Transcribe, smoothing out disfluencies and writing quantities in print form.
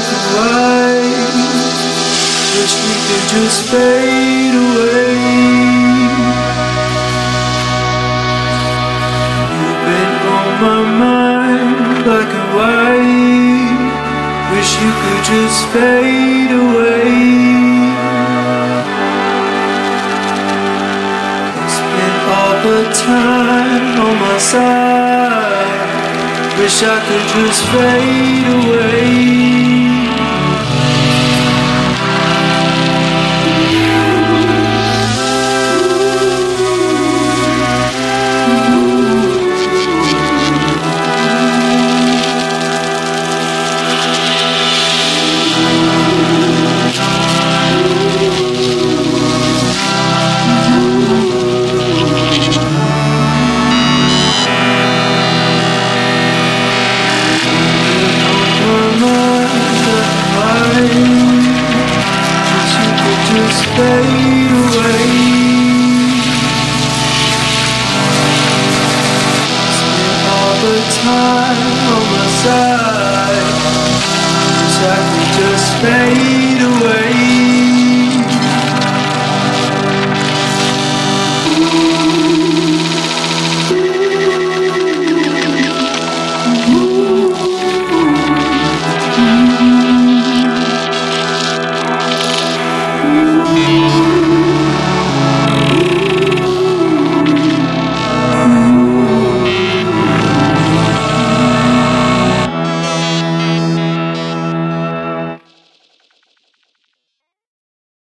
black and white. Wish we could just fade away. You've been on my mind, black and white. Wish you could just fade away. Spend all the time on my side. Wish I could just fade away. Just fade away. Spend all the time on my side. Wish I could just fade away.